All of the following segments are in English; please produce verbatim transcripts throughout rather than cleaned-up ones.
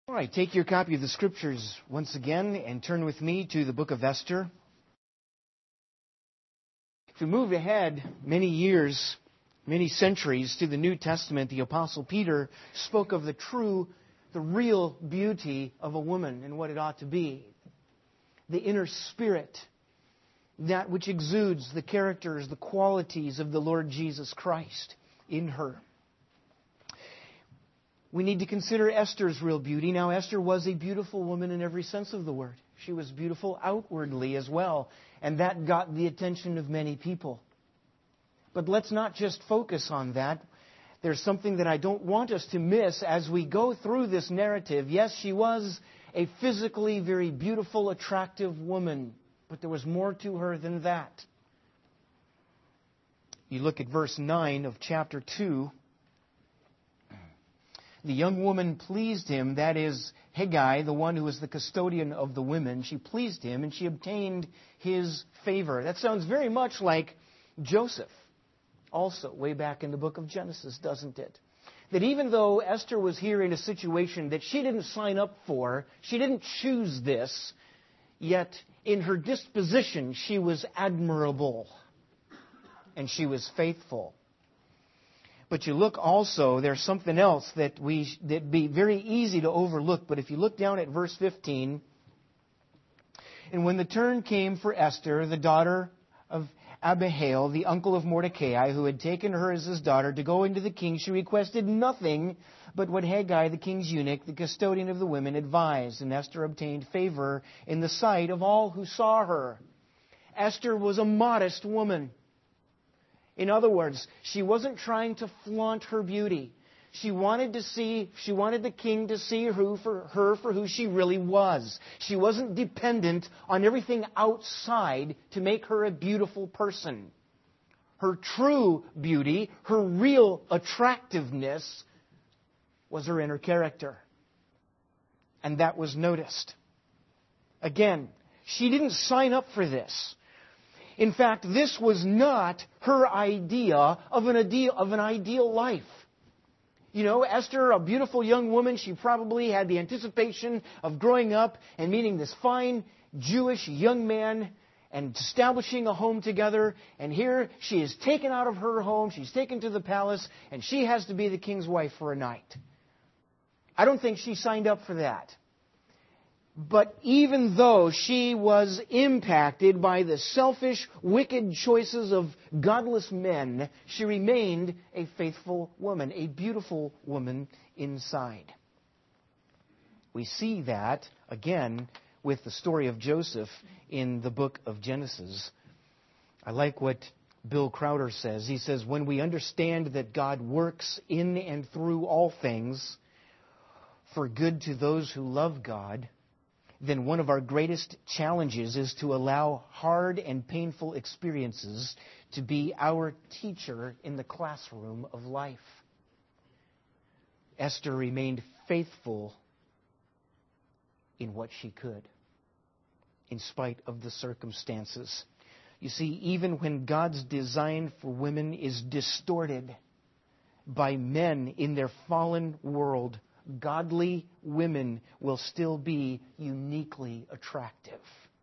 All right, take your copy of the Scriptures once again and turn with me to the book of Esther. If we move ahead many years, many centuries to the New Testament, the Apostle Peter spoke of the true, the real beauty of a woman and what it ought to be. The inner spirit, that which exudes the characters, the qualities of the Lord Jesus Christ in her. We need to consider Esther's real beauty. Now, Esther was a beautiful woman in every sense of the word. She was beautiful outwardly as well, and that got the attention of many people. But let's not just focus on that. There's something that I don't want us to miss as we go through this narrative. Yes, she was a physically very beautiful, attractive woman, but there was more to her than that. You look at verse nine of chapter two. The young woman pleased him, that is, Hegai, the one who was the custodian of the women. She pleased him and she obtained his favor. That sounds very much like Joseph, also way back in the book of Genesis, doesn't it? That even though Esther was here in a situation that she didn't sign up for, she didn't choose this, yet in her disposition she was admirable and she was faithful. But you look also, there's something else that we that'd be very easy to overlook. But if you look down at verse fifteen, and when the turn came for Esther, the daughter of Abihail, the uncle of Mordecai, who had taken her as his daughter, to go into the king, she requested nothing but what Hegai, the king's eunuch, the custodian of the women, advised. And Esther obtained favor in the sight of all who saw her. Esther was a modest woman. In other words, she wasn't trying to flaunt her beauty. She wanted to see, she wanted the king to see her for, her for who she really was. She wasn't dependent on everything outside to make her a beautiful person. Her true beauty, her real attractiveness, was her inner character. And that was noticed. Again, she didn't sign up for this. In fact, this was not her idea of an ideal, of an ideal life. You know, Esther, a beautiful young woman, she probably had the anticipation of growing up and meeting this fine Jewish young man and establishing a home together. And here she is taken out of her home, she's taken to the palace, and she has to be the king's wife for a night. I don't think she signed up for that. But even though she was impacted by the selfish, wicked choices of godless men, she remained a faithful woman, a beautiful woman inside. We see that, again, with the story of Joseph in the book of Genesis. I like what Bill Crowder says. He says, when we understand that God works in and through all things for good to those who love God, then one of our greatest challenges is to allow hard and painful experiences to be our teacher in the classroom of life. Esther remained faithful in what she could, in spite of the circumstances. You see, even when God's design for women is distorted by men in their fallen world, godly women will still be uniquely attractive.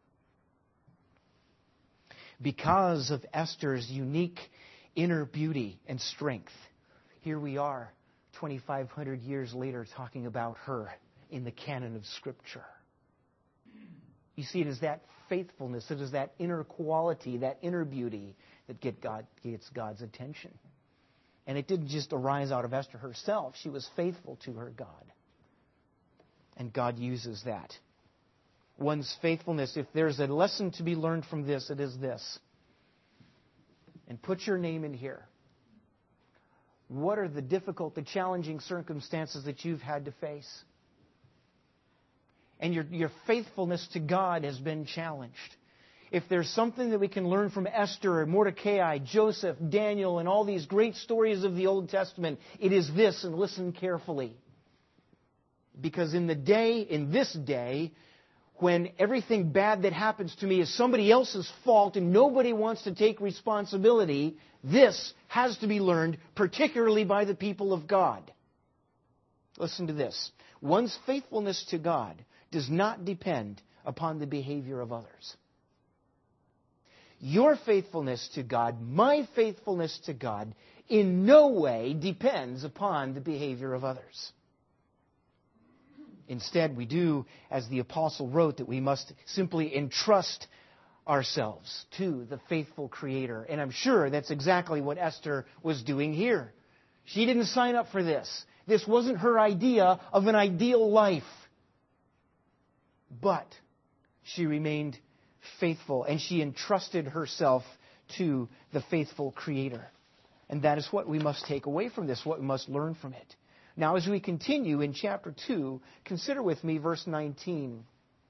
Because of Esther's unique inner beauty and strength, here we are, twenty-five hundred years later, talking about her in the canon of Scripture. You see, it is that faithfulness, it is that inner quality, that inner beauty that get God, gets God's attention. And it didn't just arise out of Esther herself. She was faithful to her God. And God uses that. One's faithfulness, if there's a lesson to be learned from this, it is this. And put your name in here. What are the difficult, the challenging circumstances that you've had to face? And your, your faithfulness to God has been challenged. If there's something that we can learn from Esther, Mordecai, Joseph, Daniel, and all these great stories of the Old Testament, it is this, and listen carefully. Because in the day, in this day, when everything bad that happens to me is somebody else's fault and nobody wants to take responsibility, this has to be learned, particularly by the people of God. Listen to this. One's faithfulness to God does not depend upon the behavior of others. Your faithfulness to God, my faithfulness to God, in no way depends upon the behavior of others. Instead, we do, as the apostle wrote, that we must simply entrust ourselves to the faithful Creator. And I'm sure that's exactly what Esther was doing here. She didn't sign up for this. This wasn't her idea of an ideal life. But she remained faithful, and she entrusted herself to the faithful Creator. And that is what we must take away from this, what we must learn from it. Now, as we continue in chapter two, consider with me verse nineteen.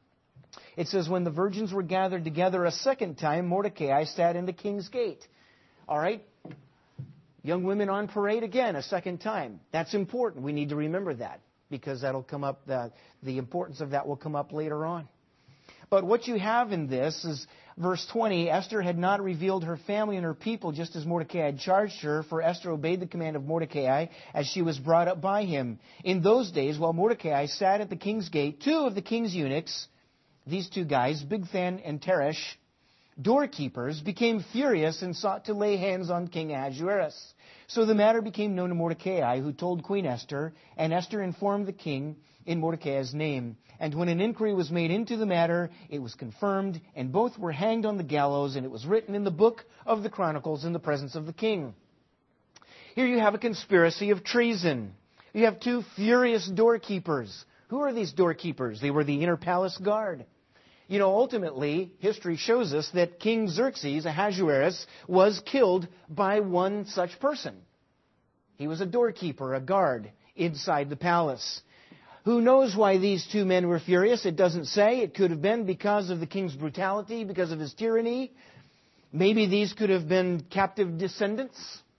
It says, when the virgins were gathered together a second time, Mordecai sat in the king's gate. All right? Young women on parade again a second time. That's important. We need to remember that, because that'll come up, the, the importance of that will come up later on. But what you have in this is verse twenty, Esther had not revealed her family and her people just as Mordecai had charged her, for Esther obeyed the command of Mordecai as she was brought up by him. In those days, while Mordecai sat at the king's gate, two of the king's eunuchs, these two guys, Bigthan and Teresh, doorkeepers, became furious and sought to lay hands on King Ahasuerus. So the matter became known to Mordecai, who told Queen Esther, and Esther informed the king in Mordecai's name. And when an inquiry was made into the matter, it was confirmed, and both were hanged on the gallows, and it was written in the book of the Chronicles in the presence of the king. Here you have a conspiracy of treason. You have two furious doorkeepers. Who are these doorkeepers? They were the inner palace guard. You know, ultimately, history shows us that King Xerxes, Ahasuerus, was killed by one such person. He was a doorkeeper, a guard inside the palace. Who knows why these two men were furious? It doesn't say. It could have been because of the king's brutality, because of his tyranny. Maybe these could have been captive descendants,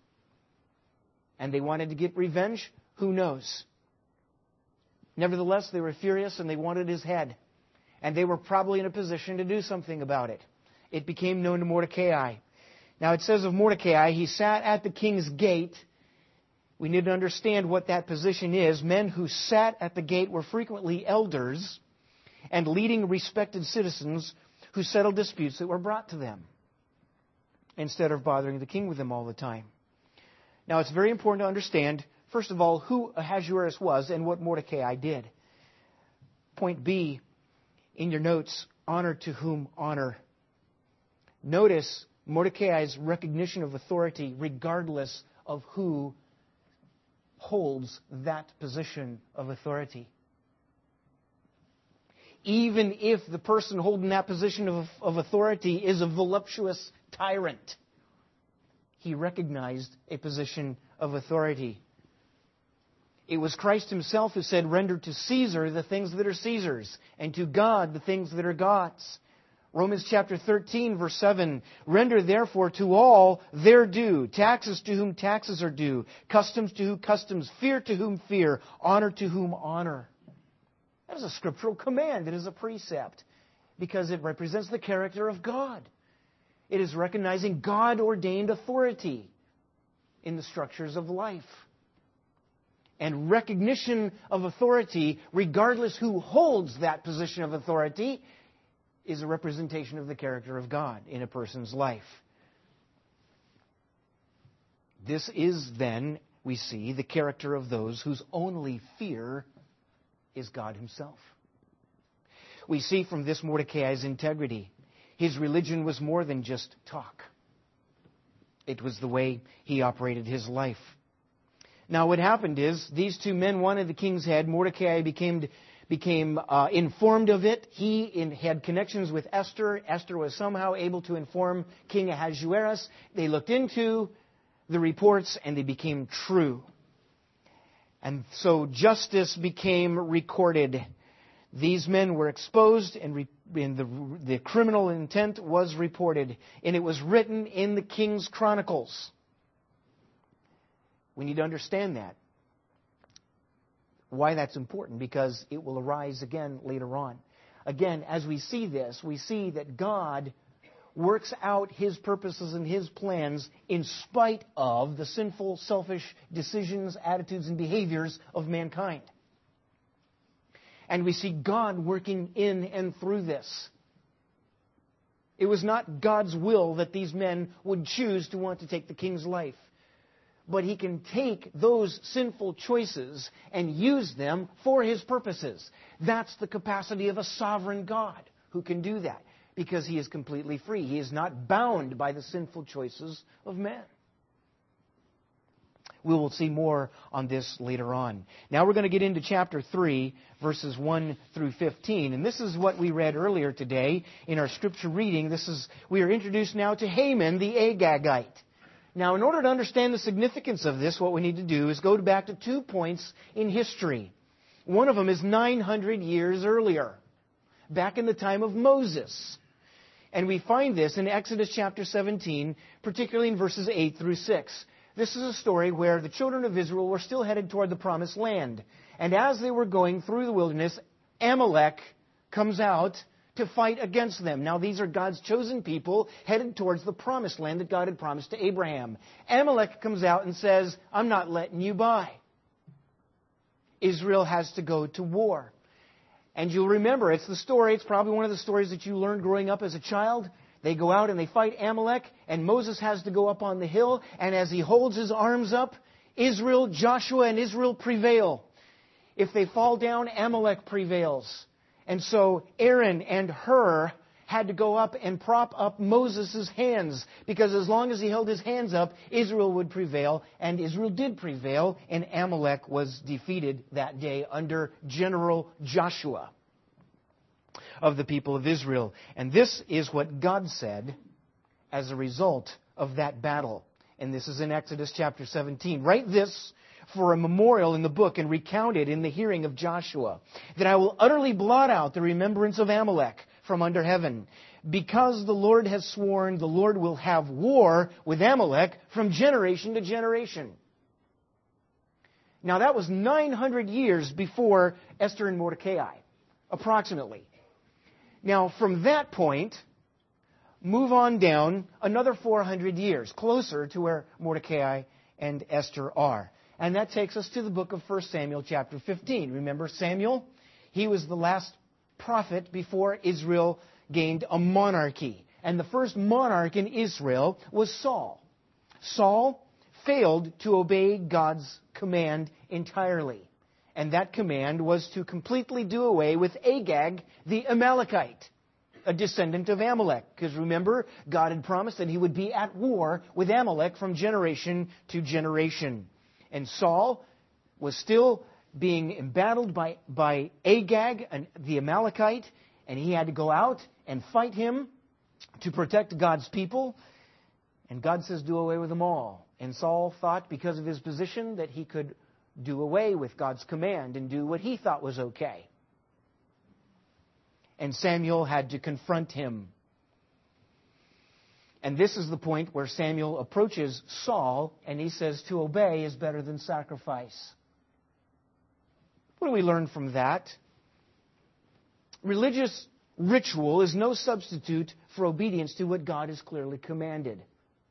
and they wanted to get revenge. Who knows? Nevertheless, they were furious and they wanted his head. And they were probably in a position to do something about it. It became known to Mordecai. Now it says of Mordecai, he sat at the king's gate. We need to understand what that position is. Men who sat at the gate were frequently elders and leading respected citizens who settled disputes that were brought to them, instead of bothering the king with them all the time. Now it's very important to understand, first of all, who Ahasuerus was and what Mordecai did. Point B, in your notes, honor to whom honor. Notice Mordecai's recognition of authority regardless of who holds that position of authority. Even if the person holding that position of, of authority is a voluptuous tyrant, he recognized a position of authority. It was Christ himself who said, render to Caesar the things that are Caesar's, and to God the things that are God's. Romans chapter thirteen, verse seven, render therefore to all their due, taxes to whom taxes are due, customs to whom customs, fear to whom fear, honor to whom honor. That is a scriptural command. It is a precept, because it represents the character of God. It is recognizing God-ordained authority in the structures of life. And recognition of authority, regardless who holds that position of authority, is a representation of the character of God in a person's life. This is then, we see, the character of those whose only fear is God himself. We see from this Mordecai's integrity. His religion was more than just talk. It was the way he operated his life. Now what happened is, these two men wanted the king's head. Mordecai became, became uh, informed of it. He in, had connections with Esther. Esther was somehow able to inform King Ahasuerus. They looked into the reports and they became true. And so justice became recorded. These men were exposed and, re, and the, the criminal intent was reported. And it was written in the king's chronicles. We need to understand that. Why that's important, because it will arise again later on. Again, as we see this, we see that God works out his purposes and his plans in spite of the sinful, selfish decisions, attitudes, and behaviors of mankind. And we see God working in and through this. It was not God's will that these men would choose to want to take the king's life. But He can take those sinful choices and use them for His purposes. That's the capacity of a sovereign God who can do that, because He is completely free. He is not bound by the sinful choices of men. We will see more on this later on. Now we're going to get into chapter three, verses one through fifteen. And this is what we read earlier today in our scripture reading. This is, we are introduced now to Haman the Agagite. Now, in order to understand the significance of this, what we need to do is go back to two points in history. One of them is nine hundred years earlier, back in the time of Moses. And we find this in Exodus chapter seventeen, particularly in verses eight through six. This is a story where the children of Israel were still headed toward the promised land. And as they were going through the wilderness, Amalek comes out to fight against them. Now, these are God's chosen people headed towards the promised land that God had promised to Abraham. Amalek comes out and says, I'm not letting you by. Israel has to go to war. And you'll remember, it's the story, it's probably one of the stories that you learned growing up as a child. They go out and they fight Amalek, and Moses has to go up on the hill, and as he holds his arms up, Israel, Joshua and Israel prevail. If they fall down, Amalek prevails. And so Aaron and Hur had to go up and prop up Moses' hands, because as long as he held his hands up, Israel would prevail, and Israel did prevail, and Amalek was defeated that day under General Joshua of the people of Israel. And this is what God said as a result of that battle. And this is in Exodus chapter seventeen. Write this for a memorial in the book and recount it in the hearing of Joshua, that I will utterly blot out the remembrance of Amalek from under heaven. Because the Lord has sworn, the Lord will have war with Amalek from generation to generation. Now that was nine hundred years before Esther and Mordecai, approximately. Now from that point, move on down another four hundred years, closer to where Mordecai and Esther are. And that takes us to the book of First Samuel chapter fifteen. Remember Samuel? He was the last prophet before Israel gained a monarchy. And the first monarch in Israel was Saul. Saul failed to obey God's command entirely. And that command was to completely do away with Agag the Amalekite, a descendant of Amalek. Because remember, God had promised that He would be at war with Amalek from generation to generation. And Saul was still being embattled by, by Agag, an, the Amalekite, and he had to go out and fight him to protect God's people. And God says, do away with them all. And Saul thought, because of his position, that he could do away with God's command and do what he thought was okay. And Samuel had to confront him. And this is the point where Samuel approaches Saul and he says, to obey is better than sacrifice. What do we learn from that? Religious ritual is no substitute for obedience to what God has clearly commanded.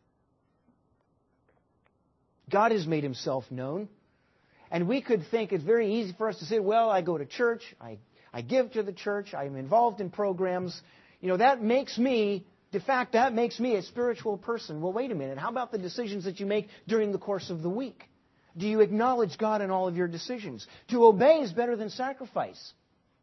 God has made Himself known. And we could think it's very easy for us to say, well, I go to church, I, I give to the church, I'm involved in programs. You know, that makes me... De facto, that makes me a spiritual person. Well, wait a minute. How about the decisions that you make during the course of the week? Do you acknowledge God in all of your decisions? To obey is better than sacrifice.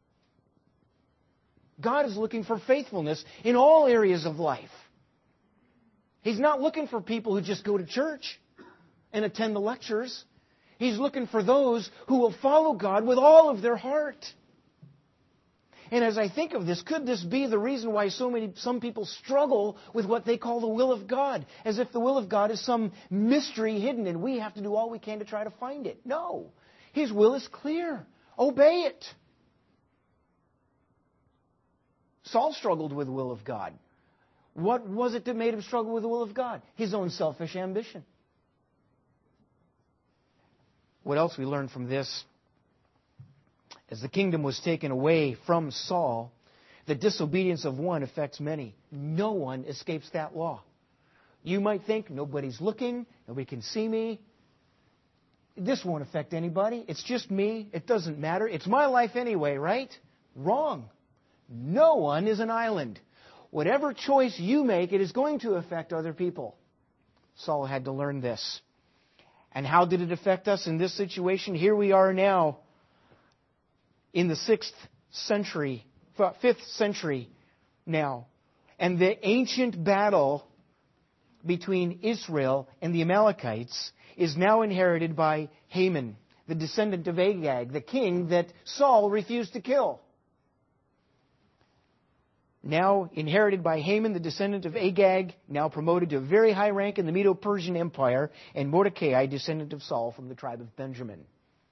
God is looking for faithfulness in all areas of life. He's not looking for people who just go to church and attend the lectures. He's looking for those who will follow God with all of their heart. And as I think of this, could this be the reason why so many, some people struggle with what they call the will of God? As if the will of God is some mystery hidden and we have to do all we can to try to find it. No. His will is clear. Obey it. Saul struggled with the will of God. What was it that made him struggle with the will of God? His own selfish ambition. What else we learn from this? As the kingdom was taken away from Saul, the disobedience of one affects many. No one escapes that law. You might think, nobody's looking, nobody can see me. This won't affect anybody. It's just me. It doesn't matter. It's my life anyway, right? Wrong. No one is an island. Whatever choice you make, it is going to affect other people. Saul had to learn this. And how did it affect us in this situation? Here we are now in the sixth century, fifth century now. And the ancient battle between Israel and the Amalekites is now inherited by Haman, the descendant of Agag, the king that Saul refused to kill. Now inherited by Haman, the descendant of Agag, now promoted to a very high rank in the Medo-Persian Empire, and Mordecai, descendant of Saul from the tribe of Benjamin.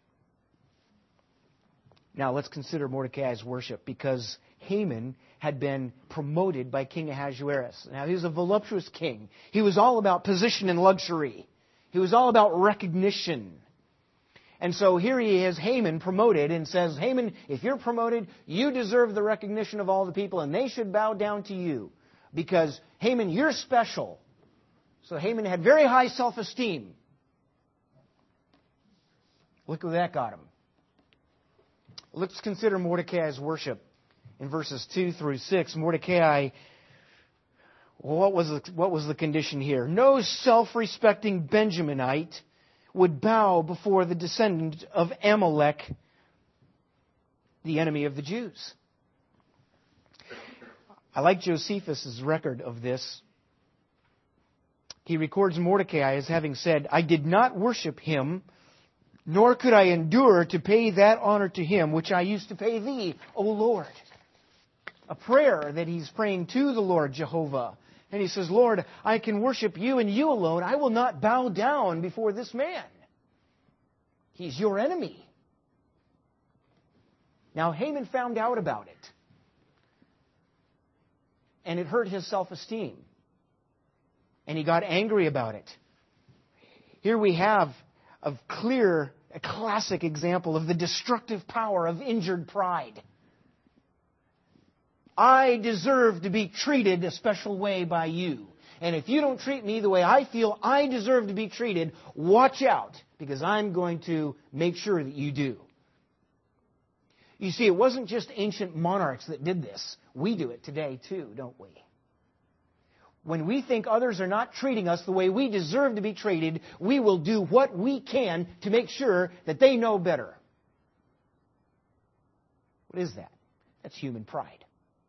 Now let's consider Mordecai's worship, because Haman had been promoted by King Ahasuerus. Now he was a voluptuous king. He was all about position and luxury. He was all about recognition. And so here he is, Haman, promoted, and says, Haman, if you're promoted, you deserve the recognition of all the people, and they should bow down to you. Because, Haman, you're special. So Haman had very high self-esteem. Look where that got him. Let's consider Mordecai's worship in verses two through six. Mordecai, what was the, what was the condition here? No self-respecting Benjaminite would bow before the descendant of Amalek, the enemy of the Jews. I like Josephus' record of this. He records Mordecai as having said, I did not worship him, nor could I endure to pay that honor to him which I used to pay thee, O Lord. A prayer that he's praying to the Lord Jehovah. And he says, Lord, I can worship you and you alone. I will not bow down before this man. He's your enemy. Now, Haman found out about it. And it hurt his self-esteem. And he got angry about it. Here we have a clear, a classic example of the destructive power of injured pride. I deserve to be treated a special way by you. And if you don't treat me the way I feel I deserve to be treated, watch out, because I'm going to make sure that you do. You see, it wasn't just ancient monarchs that did this. We do it today too, don't we? When we think others are not treating us the way we deserve to be treated, we will do what we can to make sure that they know better. What is that? That's human pride.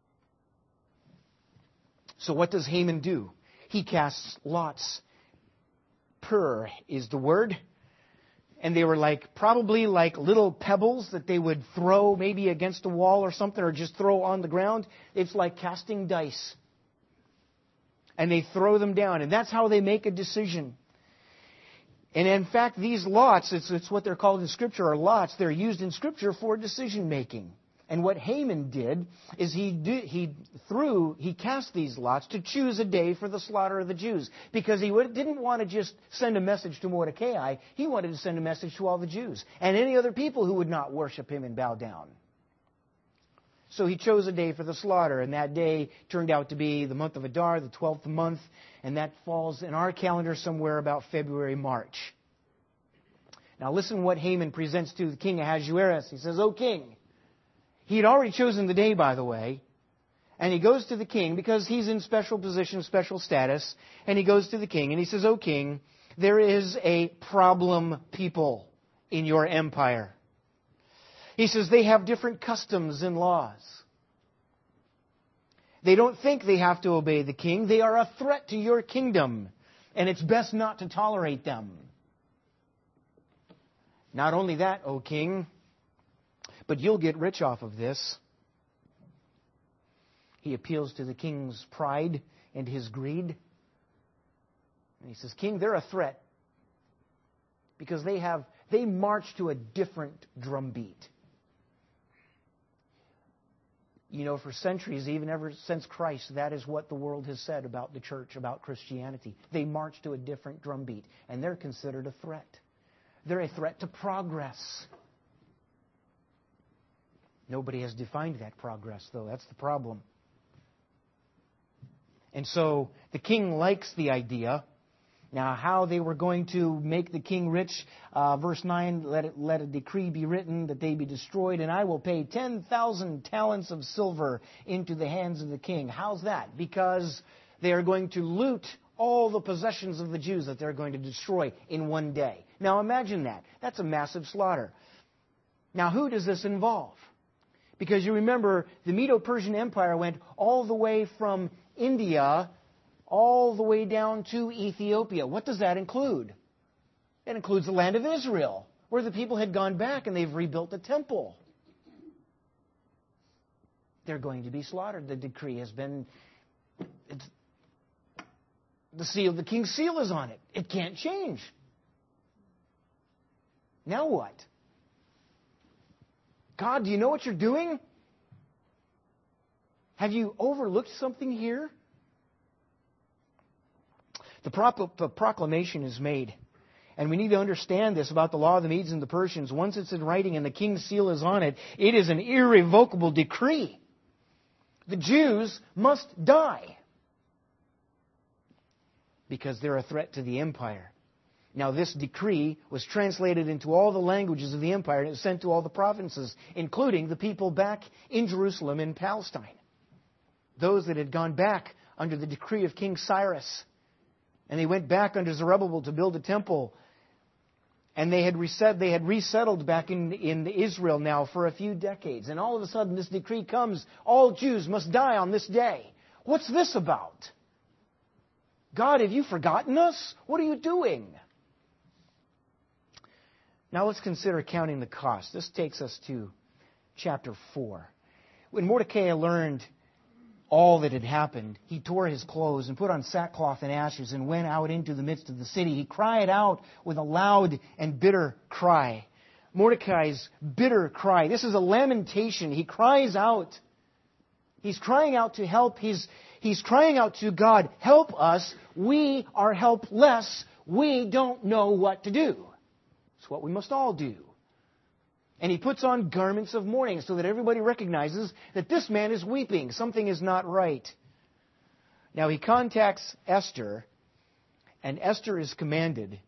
So what does Haman do? He casts lots. Pur is the word. And they were like, probably like little pebbles that they would throw maybe against a wall or something, or just throw on the ground. It's like casting dice. And they throw them down. And that's how they make a decision. And in fact, these lots, it's, it's what they're called in Scripture, are lots. They're used in Scripture for decision making. And what Haman did is he did, he threw he cast these lots to choose a day for the slaughter of the Jews, because he would, didn't want to just send a message to Mordecai. He wanted to send a message to all the Jews and any other people who would not worship him and bow down. So he chose a day for the slaughter, and that day turned out to be the month of Adar, the twelfth month, and that falls in our calendar somewhere about February, March. Now listen what Haman presents to the king Ahasuerus. He says, O king. He had already chosen the day, by the way. And he goes to the king because he's in special position, special status. And he goes to the king and he says, O king, there is a problem people in your empire. He says they have different customs and laws. They don't think they have to obey the king. They are a threat to your kingdom. And it's best not to tolerate them. Not only that, O king, but you'll get rich off of this. He appeals to the king's pride and his greed. And he says, King, they're a threat because they have they march to a different drumbeat. You know, for centuries, even ever since Christ, that is what the world has said about the church, about Christianity. They march to a different drumbeat, and they're considered a threat. They're a threat to progress. Nobody has defined that progress, though. That's the problem. And so the king likes the idea Now, how they were going to make the king rich, uh, verse nine, let, it, let a decree be written that they be destroyed, and I will pay ten thousand talents of silver into the hands of the king. How's that? Because they are going to loot all the possessions of the Jews that they're going to destroy in one day. Now, imagine that. That's a massive slaughter. Now, who does this involve? Because you remember, the Medo-Persian Empire went all the way from India all the way down to Ethiopia. What does that include? It includes the land of Israel, where the people had gone back and they've rebuilt the temple. They're going to be slaughtered. The decree has been... It's, the seal, the king's seal is on it. It can't change. Now what? God, do you know what you're doing? Have you overlooked something here? The, pro- the proclamation is made. And we need to understand this about the law of the Medes and the Persians. Once it's in writing and the king's seal is on it, it is an irrevocable decree. The Jews must die because they're a threat to the empire. Now, this decree was translated into all the languages of the empire and it was sent to all the provinces, including the people back in Jerusalem in Palestine. Those that had gone back under the decree of King Cyrus. And they went back under Zerubbabel to build a temple. And they had reset, they had resettled back in, in Israel now for a few decades. And all of a sudden this decree comes, all Jews must die on this day. What's this about? God, have you forgotten us? What are you doing? Now let's consider counting the cost. This takes us to chapter four. When Mordecai learned all that had happened, he tore his clothes and put on sackcloth and ashes and went out into the midst of the city. He cried out with a loud and bitter cry. Mordecai's bitter cry. This is a lamentation. He cries out. He's crying out to help. He's, he's crying out to God, help us. We are helpless. We don't know what to do. It's what we must all do. And he puts on garments of mourning so that everybody recognizes that this man is weeping. Something is not right. Now he contacts Esther, and Esther is commanded.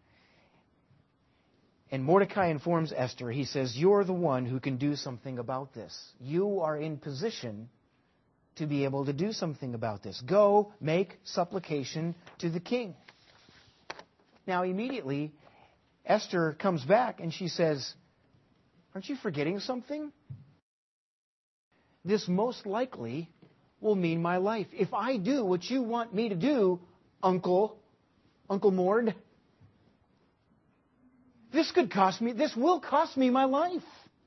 And Mordecai informs Esther, he says, you're the one who can do something about this. You are in position to be able to do something about this. Go make supplication to the king. Now immediately, Esther comes back and she says, aren't you forgetting something? This most likely will mean my life. If I do what you want me to do, Uncle, Uncle Mord, this could cost me, this will cost me my life.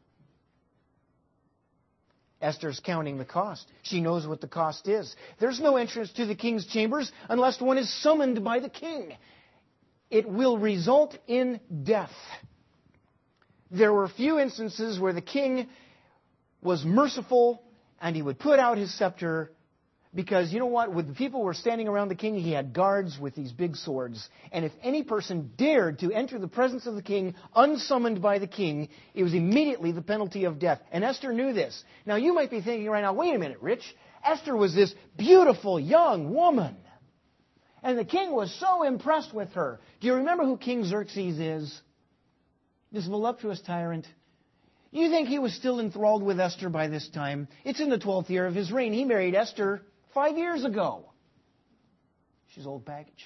Esther's counting the cost. She knows what the cost is. There's no entrance to the king's chambers unless one is summoned by the king. It will result in death. There were few instances where the king was merciful and he would put out his scepter because, you know what, when the people were standing around the king, he had guards with these big swords. And if any person dared to enter the presence of the king unsummoned by the king, it was immediately the penalty of death. And Esther knew this. Now, you might be thinking right now, wait a minute, Rich. Esther was this beautiful young woman. And the king was so impressed with her. Do you remember who King Xerxes is? This voluptuous tyrant. You think he was still enthralled with Esther by this time? It's in the twelfth year of his reign. He married Esther five years ago. She's old baggage.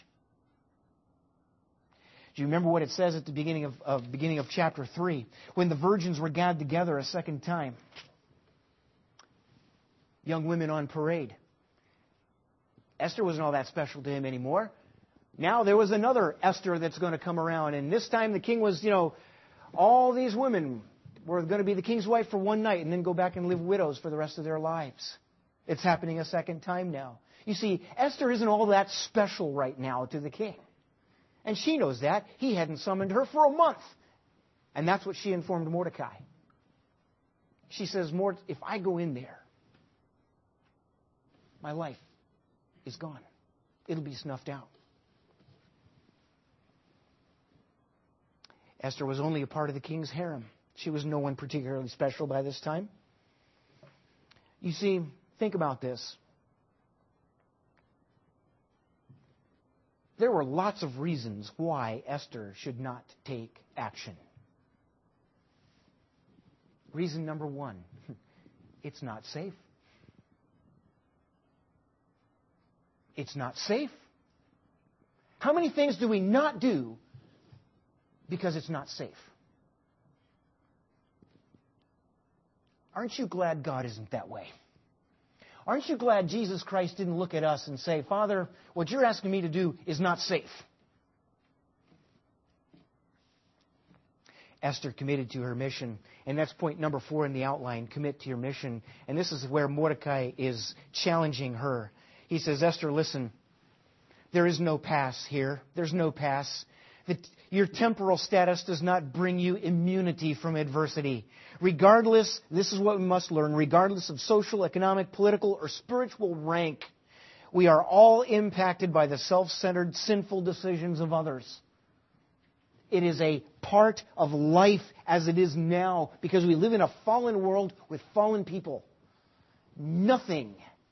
Do you remember what it says at the beginning of, of beginning of chapter three? When the virgins were gathered together a second time. Young women on parade. Esther wasn't all that special to him anymore. Now there was another Esther that's going to come around. And this time the king was, you know, all these women were going to be the king's wife for one night and then go back and live widows for the rest of their lives. It's happening a second time now. You see, Esther isn't all that special right now to the king. And she knows that. He hadn't summoned her for a month. And that's what she informed Mordecai. She says, Mord, if I go in there, my life is gone. It'll be snuffed out. Esther was only a part of the king's harem. She was no one particularly special by this time. You see, think about this. there were lots of reasons why Esther should not take action. Reason number one, it's not safe. It's not safe. How many things do we not do because it's not safe? Aren't you glad God isn't that way? Aren't you glad Jesus Christ didn't look at us and say, Father, what you're asking me to do is not safe? Esther committed to her mission. And that's point number four in the outline, commit to your mission. And this is where Mordecai is challenging her. He says, Esther, listen, there is no pass here. There's no pass. That your temporal status does not bring you immunity from adversity. Regardless, this is what we must learn, regardless of social, economic, political, or spiritual rank, we are all impacted by the self-centered, sinful decisions of others. It is a part of life as it is now because we live in a fallen world with fallen people. Nothing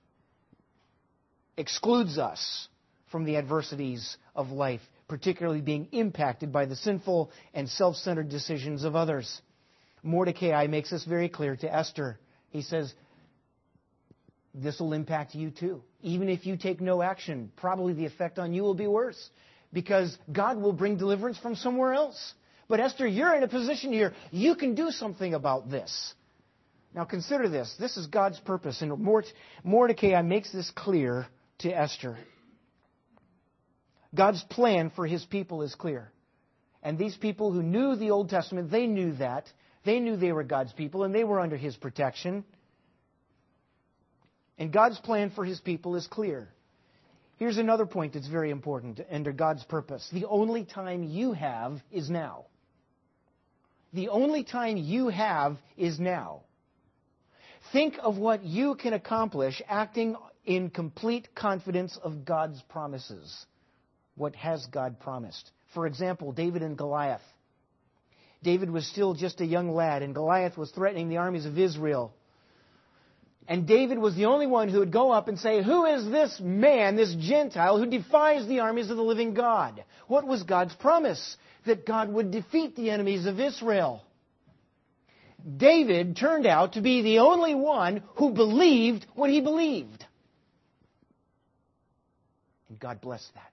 excludes us from the adversities of life, particularly being impacted by the sinful and self-centered decisions of others. Mordecai makes this very clear to Esther. He says, this will impact you too. Even if you take no action, probably the effect on you will be worse because God will bring deliverance from somewhere else. But Esther, you're in a position here. You can do something about this. Now consider this. This is God's purpose. And Mordecai makes this clear to Esther. God's plan for His people is clear. And these people who knew the Old Testament, they knew that. They knew they were God's people and they were under His protection. And God's plan for His people is clear. Here's another point that's very important under God's purpose. The only time you have is now. The only time you have is now. Think of what you can accomplish acting in complete confidence of God's promises. What has God promised? For example, David and Goliath. David was still just a young lad, and Goliath was threatening the armies of Israel. And David was the only one who would go up and say, who is this man, this Gentile, who defies the armies of the living God? What was God's promise? That God would defeat the enemies of Israel. David turned out to be the only one who believed what he believed. And God blessed that.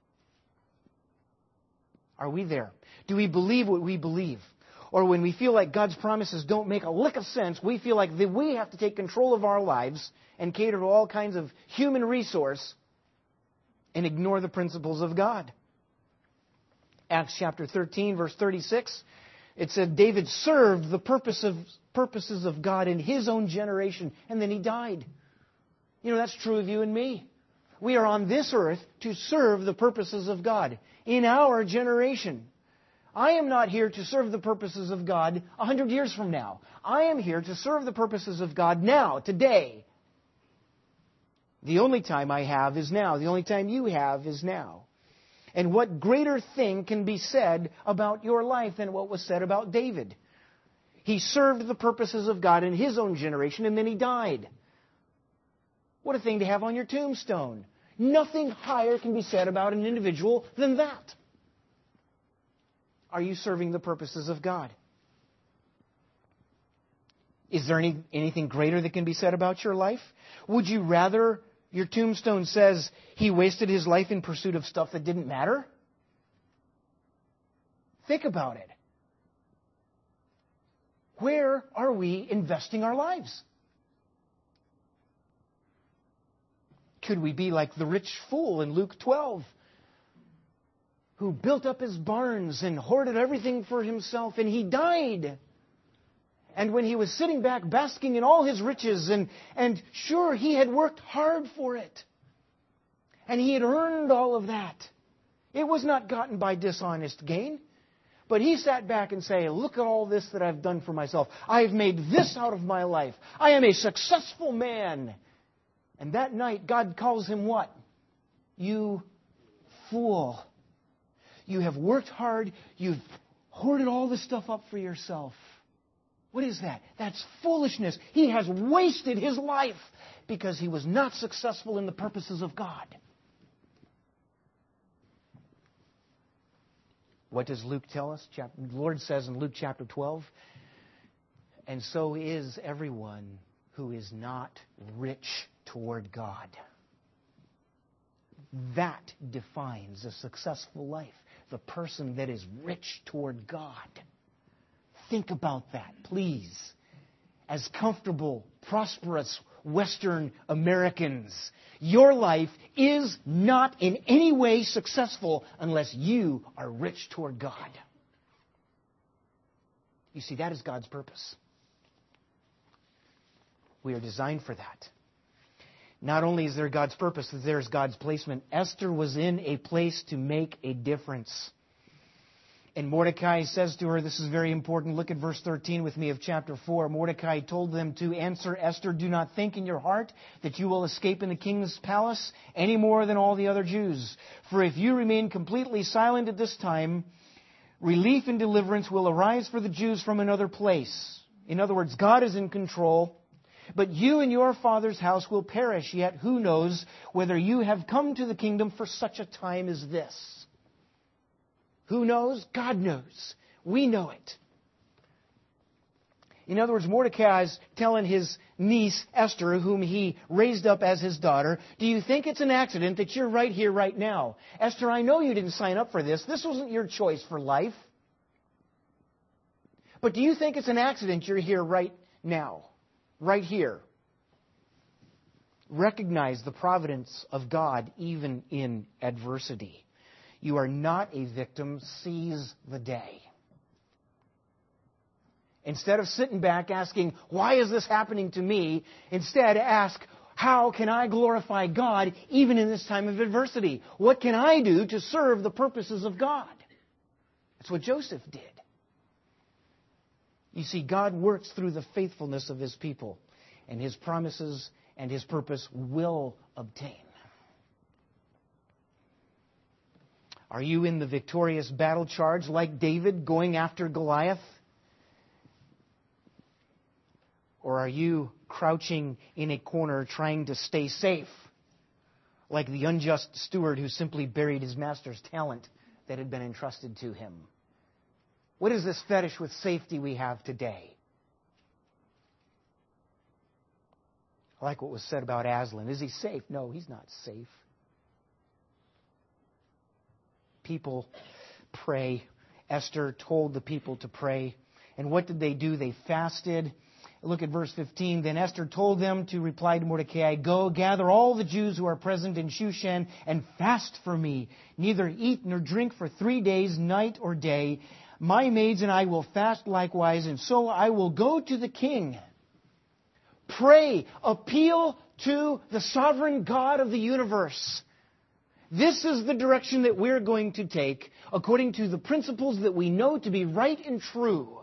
Are we there? Do we believe what we believe? Or when we feel like God's promises don't make a lick of sense, we feel like that we have to take control of our lives and cater to all kinds of human resource and ignore the principles of God. Acts chapter thirteen, verse thirty-six, it said David served the purpose of, purposes of God in his own generation, and then he died. You know, that's true of you and me. We are on this earth to serve the purposes of God in our generation. I am not here to serve the purposes of God a hundred years from now. I am here to serve the purposes of God now, today. The only time I have is now. The only time you have is now. And what greater thing can be said about your life than what was said about David? He served the purposes of God in his own generation, and then he died. What a thing to have on your tombstone. Nothing higher can be said about an individual than that. Are you serving the purposes of God? Is there any, anything greater that can be said about your life? Would you rather your tombstone says he wasted his life in pursuit of stuff that didn't matter? Think about it. Where are we investing our lives? Could we be like the rich fool in Luke twelve? Who built up his barns and hoarded everything for himself, and he died. And when he was sitting back basking in all his riches, and, and sure, he had worked hard for it. And he had earned all of that. It was not gotten by dishonest gain. But he sat back and said, look at all this that I've done for myself. I've made this out of my life. I am a successful man. And that night, God calls him what? You fool. You have worked hard. You've hoarded all this stuff up for yourself. What is that? That's foolishness. He has wasted his life because he was not successful in the purposes of God. What does Luke tell us? The Lord says in Luke chapter twelve, and so is everyone who is not rich toward God. That defines a successful life. The person that is rich toward God. Think about that, please. As comfortable, prosperous Western Americans, your life is not in any way successful unless you are rich toward God. You see, that is God's purpose. We are designed for that. Not only is there God's purpose, there is God's placement. Esther was in a place to make a difference. And Mordecai says to her, this is very important. Look at verse thirteen with me of chapter four. Mordecai told them to answer Esther, do not think in your heart that you will escape in the king's palace any more than all the other Jews. For if you remain completely silent at this time, relief and deliverance will arise for the Jews from another place. In other words, God is in control. But you and your father's house will perish, yet who knows whether you have come to the kingdom for such a time as this. Who knows? God knows. We know it. In other words, Mordecai is telling his niece, Esther, whom he raised up as his daughter, do you think it's an accident that you're right here, right now? Esther, I know you didn't sign up for this. This wasn't your choice for life. But do you think it's an accident you're here right now? Right here. Recognize the providence of God even in adversity. You are not a victim. Seize the day. Instead of sitting back asking, why is this happening to me? Instead, ask, how can I glorify God even in this time of adversity? What can I do to serve the purposes of God? That's what Joseph did. You see, God works through the faithfulness of His people, and His promises and His purpose will obtain. Are you in the victorious battle charge like David going after Goliath? Or are you crouching in a corner trying to stay safe like the unjust steward who simply buried his master's talent that had been entrusted to him? What is this fetish with safety we have today? I like what was said about Aslan. Is he safe? No, he's not safe. People pray. Esther told the people to pray. And what did they do? They fasted. Look at verse fifteen. Then Esther told them to reply to Mordecai, go, gather all the Jews who are present in Shushan and fast for me. Neither eat nor drink for three days, night or day. My maids and I will fast likewise, and so I will go to the king. Pray, appeal to the sovereign God of the universe. This is the direction that we're going to take according to the principles that we know to be right and true.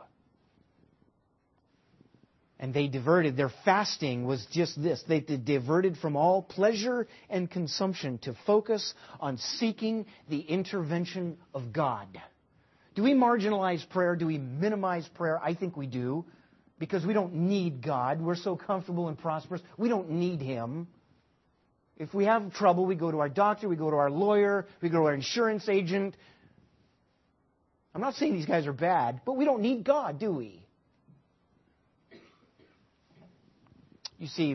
And they diverted. Their fasting was just this. They diverted from all pleasure and consumption to focus on seeking the intervention of God. Do we marginalize prayer? Do we minimize prayer? I think we do. Because we don't need God. We're so comfortable and prosperous. We don't need Him. If we have trouble, we go to our doctor, we go to our lawyer, we go to our insurance agent. I'm not saying these guys are bad, but we don't need God, do we? You see,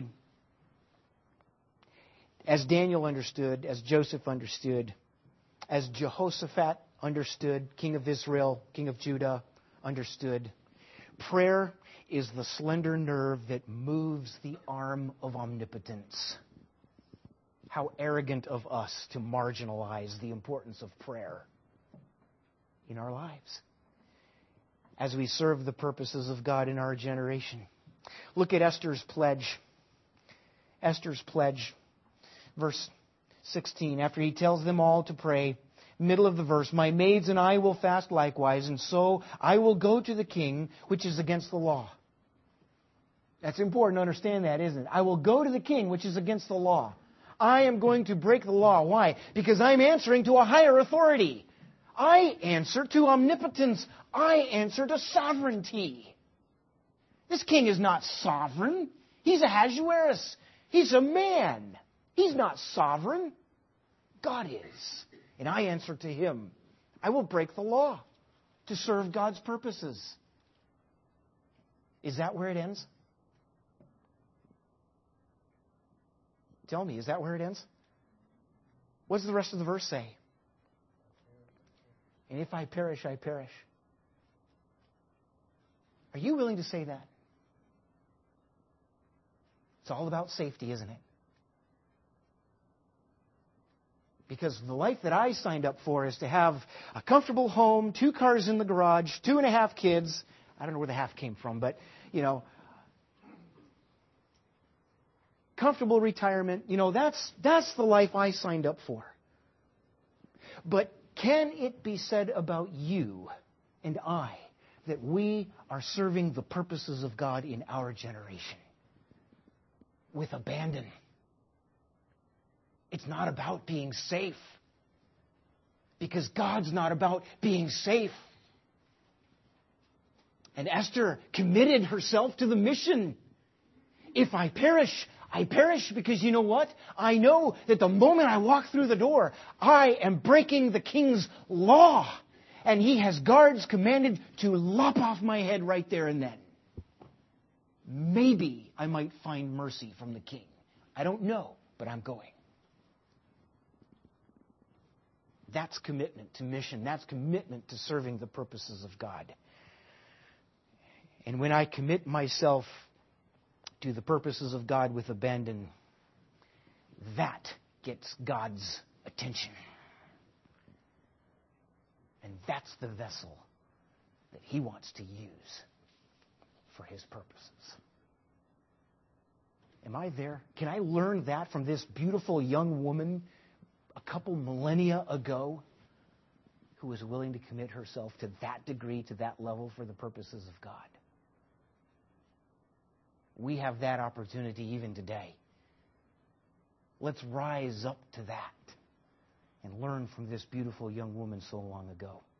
as Daniel understood, as Joseph understood, as Jehoshaphat understood, king of Israel, king of Judah, understood, prayer is the slender nerve that moves the arm of omnipotence. How arrogant of us to marginalize the importance of prayer in our lives as we serve the purposes of God in our generation. Look at Esther's pledge. Esther's pledge, verse sixteen. After he tells them all to pray, middle of the verse, my maids and I will fast likewise, and so I will go to the king, which is against the law. That's important to understand that, isn't it? I will go to the king, which is against the law. I am going to break the law. Why? Because I'm answering to a higher authority. I answer to omnipotence. I answer to sovereignty. This king is not sovereign. He's a Ahasuerus. He's a man. He's not sovereign. God is. And I answer to Him. I will break the law to serve God's purposes. Is that where it ends? Tell me, is that where it ends? What does the rest of the verse say? And if I perish, I perish. Are you willing to say that? It's all about safety, isn't it? Because the life that I signed up for is to have a comfortable home, two cars in the garage, two and a half kids. I don't know where the half came from, but, you know, comfortable retirement. You know, that's that's the life I signed up for. But can it be said about you and I that we are serving the purposes of God in our generation with abandon? It's not about being safe, because God's not about being safe. And Esther committed herself to the mission. If I perish, I perish, because you know what? I know that the moment I walk through the door, I am breaking the king's law. And he has guards commanded to lop off my head right there and then. Maybe I might find mercy from the king. I don't know, but I'm going. That's commitment to mission. That's commitment to serving the purposes of God. And when I commit myself to the purposes of God with abandon, that gets God's attention. And that's the vessel that He wants to use for His purposes. Am I there? Can I learn that from this beautiful young woman a couple millennia ago who was willing to commit herself to that degree, to that level for the purposes of God? We have that opportunity even today. Let's rise up to that and learn from this beautiful young woman so long ago.